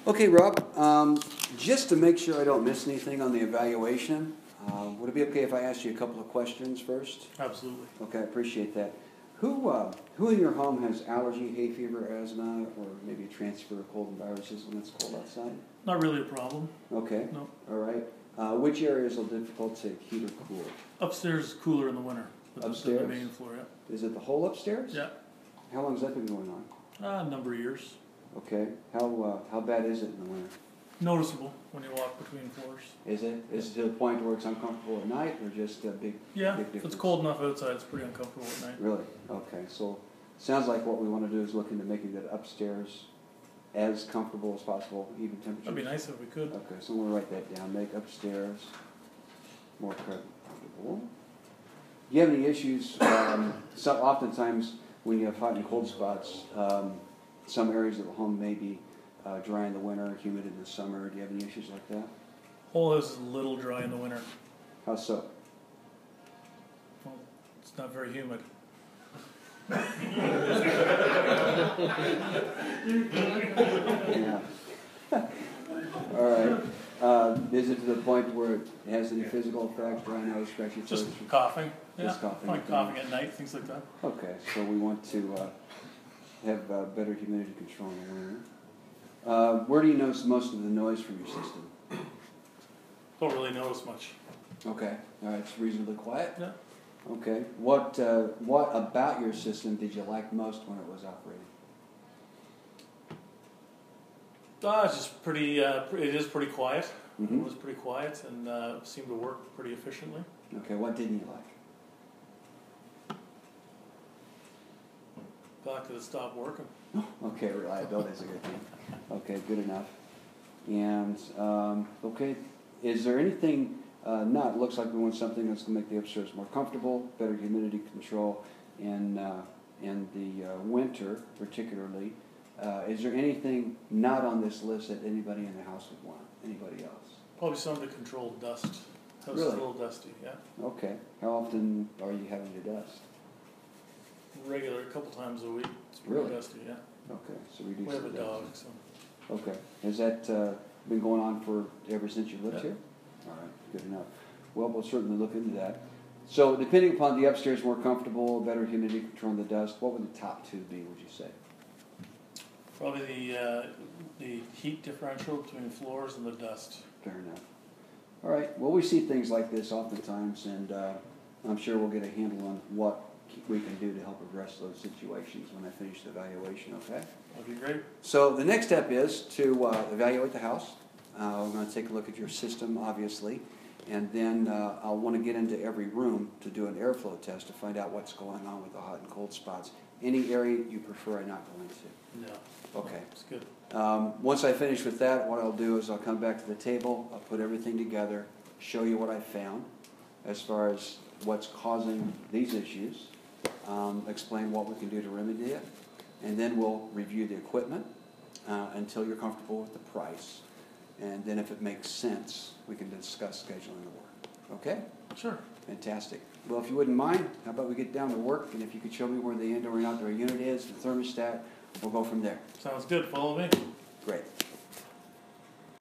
Okay, Rob, just to make sure I don't miss anything on the evaluation, would it be okay if I ask you a couple of questions first? Absolutely. Okay, I appreciate that. Who in your home has allergy, hay fever, asthma, or maybe a transfer of cold and viruses when it's cold outside? Not really a problem. Okay. No. All right. Which areas are difficult to heat or cool? Upstairs is cooler in the winter. Upstairs? The main floor, yeah. Is it the whole upstairs? Yeah. How long has that been going on? A number of years. Okay. How bad is it in the winter? Noticeable when you walk between floors. Is it? Is it to the point where it's uncomfortable at night, or just a big, Yeah, big if difference? it's cold enough outside, it's pretty uncomfortable at night. Really? Okay. So, sounds like what we want to do is look into making that upstairs as comfortable as possible, even temperature. That'd be nice if we could. Okay, so we'll write that down. Make upstairs more comfortable. Do you have any issues? Oftentimes, when you have hot and cold spots, some areas of the home may be dry in the winter, humid in the summer. Do you have any issues like that? Whole house is a little dry in the winter. How so? Well, it's not very humid. Yeah. All right. Is it to the point where it has any physical effect, dry nose, scratchy throat? Just coughing. Just Yeah. coughing. Like coughing at night, things like that. Okay, so we want to have better humidity control in the winter. Where do you notice most of the noise from your system? Don't really notice much. Okay, all right, it's reasonably quiet. Yeah. Okay, what about your system did you like most when it was operating? It's just pretty. It is pretty quiet. Mm-hmm. It was pretty quiet and seemed to work pretty efficiently. Okay, what didn't you like? The fact that it stopped working. Okay, reliability is a good thing. Okay, good enough. And okay, is there anything? It looks like we want something that's going to make the upstairs more comfortable, better humidity control, and in the winter particularly. Is there anything not on this list that anybody in the house would want? Anybody else? Probably something to control dust. House is Really? a little dusty, yeah. Okay. How often are you having to dust? Regular, a couple times a week. It's pretty Really? dusty, yeah. Okay, so reduce We have the a dust. dog, so. Okay. Has that been going on for ever since you lived Yeah. here? All right, good enough. Well, we'll certainly look into that. So, depending upon the upstairs more comfortable, better humidity control on the dust, what would the top two be, would you say? Probably the heat differential between the floors and the dust. Fair enough. All right. Well, we see things like this oftentimes, and I'm sure we'll get a handle on what we can do to help address those situations when I finish the evaluation, okay? That'd be great. So the next step is to evaluate the house. We're going to take a look at your system, obviously, and then I'll want to get into every room to do an airflow test to find out what's going on with the hot and cold spots. Any area you prefer I not go into? No. Okay. It's good. Once I finish with that, what I'll do is I'll come back to the table, I'll put everything together, show you what I found as far as what's causing these issues, explain what we can do to remedy it, and then we'll review the equipment until you're comfortable with the price. And then if it makes sense, we can discuss scheduling the work. Okay? Sure. Fantastic. Well, if you wouldn't mind, how about we get down to work, and if you could show me where the indoor and outdoor unit is, the thermostat, we'll go from there. Sounds good. Follow me. Great.